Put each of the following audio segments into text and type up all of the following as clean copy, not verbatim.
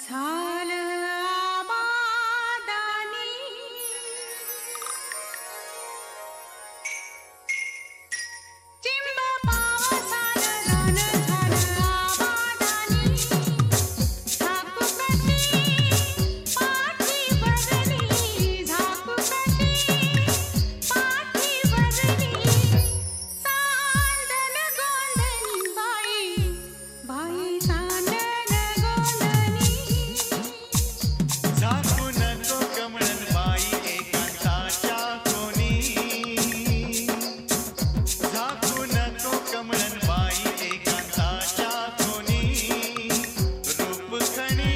झालं आबादानी चिंब पावसानं रान झालं आबादानी झाकू कशी पाठी भरली झाकू कशी पाठी भरली सांडण गोंधनी बाई बाई सांडण गोंधनी झाकू नको कमळन बाई एकांताच्या कोणी झाकू नको कमळन बाई एकांताच्या कोणी रूप खणी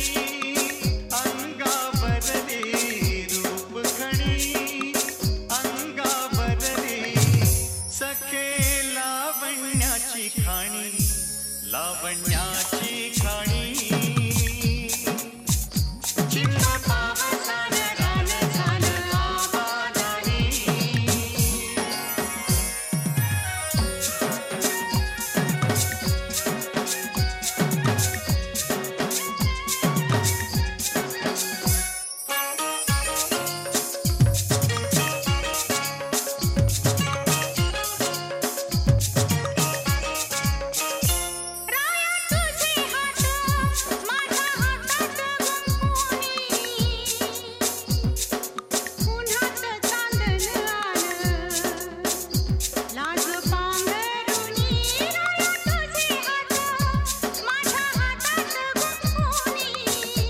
अंगावरली रूप खणी अंगावरली सखे लावण्याची खाणी लावण्याची खाणी चिंब पावसानं रान झालं आबादानी राया तुझे हात माझ्या हातात गुंफुनी उन्हात चांदण आलं लाज पांघरुणी राया तुझे हात माझ्या हातात गुंफुनी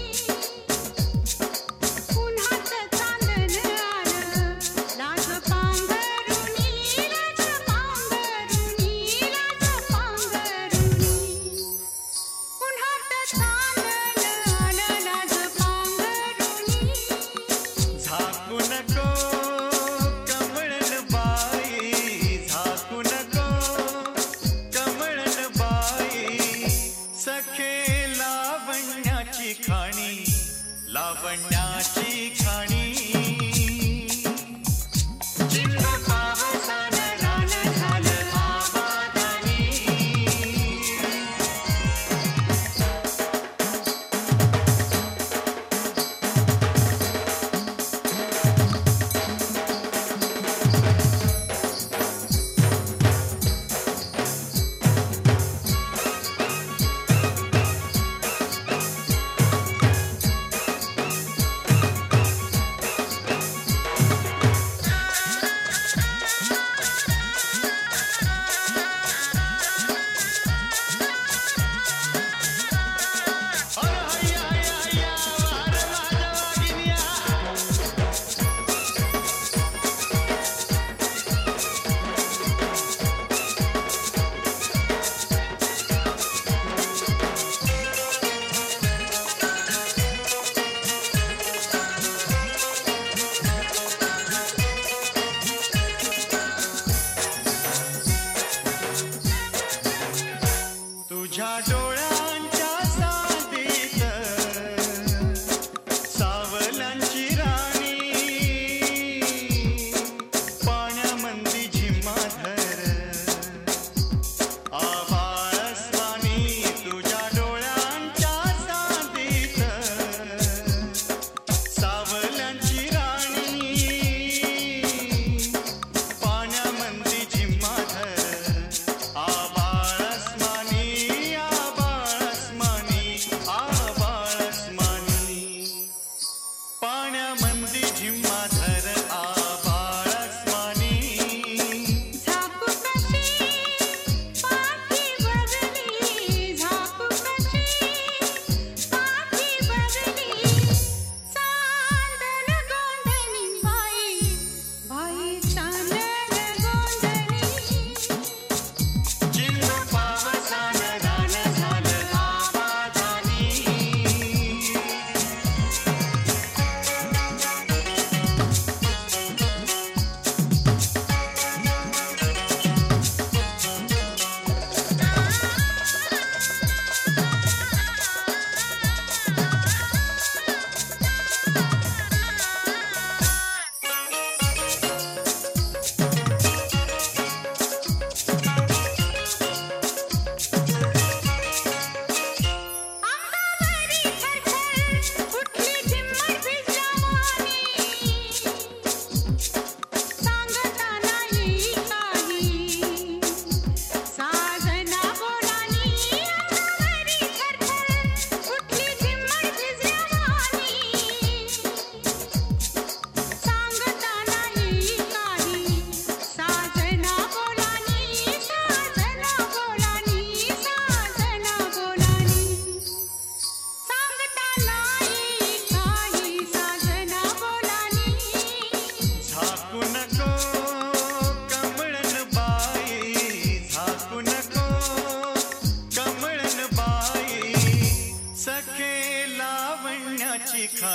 उन्हात चांदण आलं लाज पांघरुणी लाज पांघरुणी लाज पांघरुणी उन्हात चांदण आलं लाज पांघरुणी झाकू नको कमळन बाई झाकू नको कमळन बाई सखे लावण्याची खाणी लावण्याची खाणी चिंब पावसानं रान झालं आबादानी तुझ्या डोळ्यांच्या साधीत सावलांची राणी पाण्यामंदी झिम्माधर आभाळस्वामी तुझ्या डोळ्यांच्या साधीत सावलांची राणी पाण्यामंदी झिम्माधर आभाळस्वामी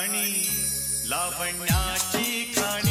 खाणी लावण्याची खाणी